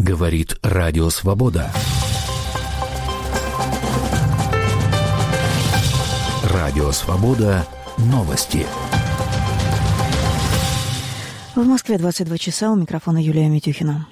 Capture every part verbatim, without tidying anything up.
Говорит Радио Свобода. Радио Свобода. Новости. В Москве двадцать два часа. У микрофона Юлия Митюхина.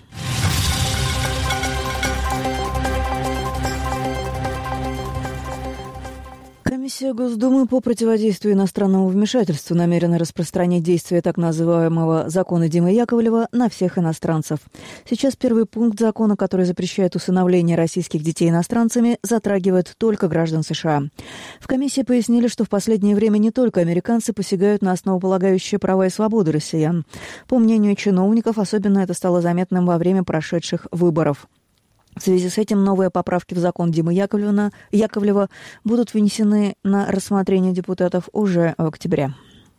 Комиссия Госдумы по противодействию иностранному вмешательству намерена распространить действие так называемого закона Димы Яковлева на всех иностранцев. Сейчас первый пункт закона, который запрещает усыновление российских детей иностранцами, затрагивает только граждан США. В комиссии пояснили, что в последнее время не только американцы посягают на основополагающие права и свободы россиян. По мнению чиновников, особенно это стало заметным во время прошедших выборов. В связи с этим новые поправки в закон Димы Яковлева, Яковлева будут вынесены на рассмотрение депутатов уже в октябре.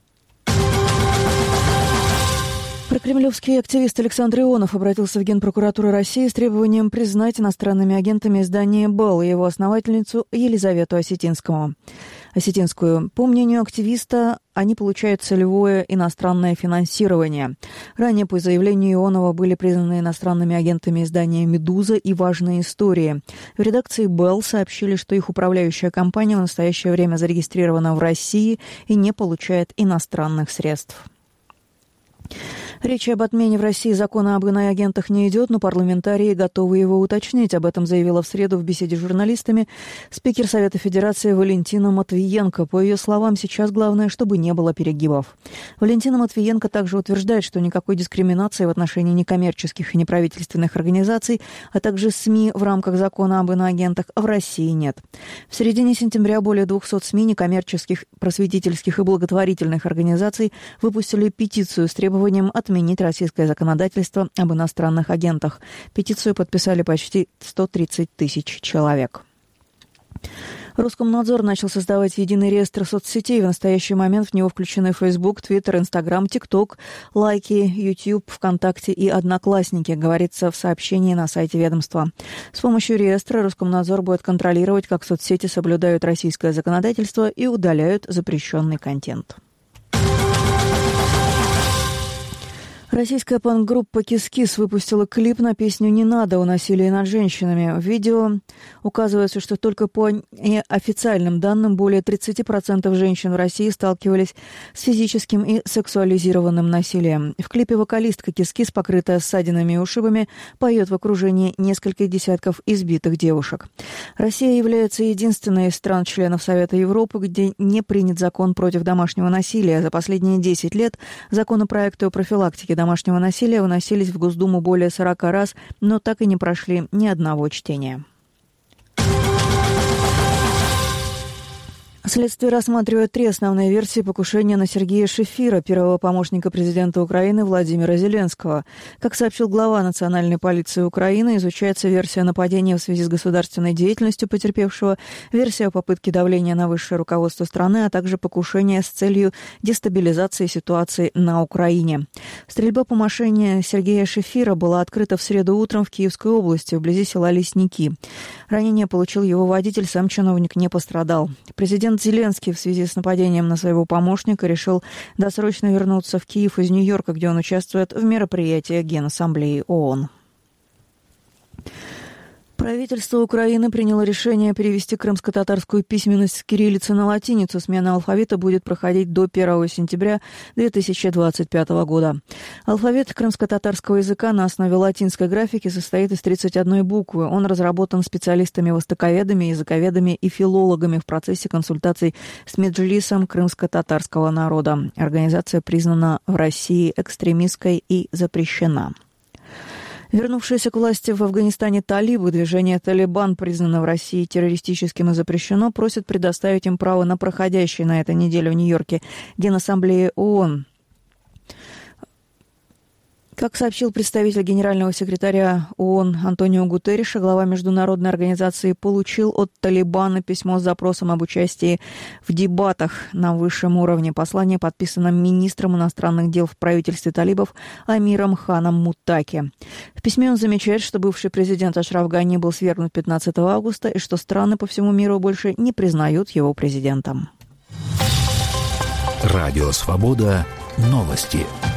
Прокремлевский активист Александр Ионов обратился в Генпрокуратуру России с требованием признать иностранными агентами издание «Белл» и его основательницу Елизавету Осетинскому. Осетинскую. По мнению активиста, они получают целевое иностранное финансирование. Ранее, по заявлению Ионова, были признаны иностранными агентами издания «Медуза» и «Важные истории». В редакции «Белл» сообщили, что их управляющая компания в настоящее время зарегистрирована в России и не получает иностранных средств. Речи об отмене в России закона об иноагентах не идет, но парламентарии готовы его уточнить. Об этом заявила в среду в беседе с журналистами спикер Совета Федерации Валентина Матвиенко. По ее словам, сейчас главное, чтобы не было перегибов. Валентина Матвиенко также утверждает, что никакой дискриминации в отношении некоммерческих и неправительственных организаций, а также СМИ в рамках закона об иноагентах в России нет. В середине сентября более двухсот СМИ, некоммерческих, просветительских и благотворительных организаций выпустили петицию с требованием отменить отменить российское законодательство об иностранных агентах. Петицию подписали почти сто тридцать тысяч человек. Роскомнадзор начал создавать единый реестр соцсетей. В настоящий момент в него включены Facebook, Twitter, Instagram, TikTok, Лайки, YouTube, ВКонтакте и Одноклассники, говорится в сообщении на сайте ведомства. С помощью реестра Роскомнадзор будет контролировать, как соцсети соблюдают российское законодательство и удаляют запрещенный контент. Российская панк-группа «Кис-Кис» выпустила клип на песню «Не надо» о насилии над женщинами. В видео указывается, что только по официальным данным более тридцать процентов женщин в России сталкивались с физическим и сексуализированным насилием. В клипе вокалистка «Кис-Кис», покрытая ссадинами и ушибами, поет в окружении нескольких десятков избитых девушек. Россия является единственной из стран-членов Совета Европы, где не принят закон против домашнего насилия. За последние десять лет законопроекты о профилактике домашнего насилия выносились в Госдуму более сорока раз, но так и не прошли ни одного чтения. Следствие рассматривает три основные версии покушения на Сергея Шефира, первого помощника президента Украины Владимира Зеленского. Как сообщил глава Национальной полиции Украины, изучается версия нападения в связи с государственной деятельностью потерпевшего, версия о попытке давления на высшее руководство страны, а также покушение с целью дестабилизации ситуации на Украине. Стрельба по машине Сергея Шефира была открыта в среду утром в Киевской области, вблизи села Лесники. Ранение получил его водитель, сам чиновник не пострадал. Президент Зеленский в связи с нападением на своего помощника решил досрочно вернуться в Киев из Нью-Йорка, где он участвует в мероприятии Генассамблеи ООН. Правительство Украины приняло решение перевести крымско-татарскую письменность с кириллицы на латиницу. Смена алфавита будет проходить до первого сентября две тысячи двадцать пятого года. Алфавит крымско-татарского языка на основе латинской графики состоит из тридцати одной буквы. Он разработан специалистами-востоковедами, языковедами и филологами в процессе консультаций с Меджлисом крымско-татарского народа. Организация признана в России экстремистской и запрещена. Вернувшиеся к власти в Афганистане талибы, движение «Талибан» признано в России террористическим и запрещено, просят предоставить им право на проходящей на этой неделе в Нью-Йорке Генассамблеи ООН. Как сообщил представитель генерального секретаря ООН Антонио Гутерриша, глава международной организации получил от Талибана письмо с запросом об участии в дебатах на высшем уровне. Послание подписано министром иностранных дел в правительстве талибов Амиром Ханом Муттаки. В письме он замечает, что бывший президент Ашраф Гани был свергнут пятнадцатого августа и что страны по всему миру больше не признают его президентом. Радио «Свобода». Новости.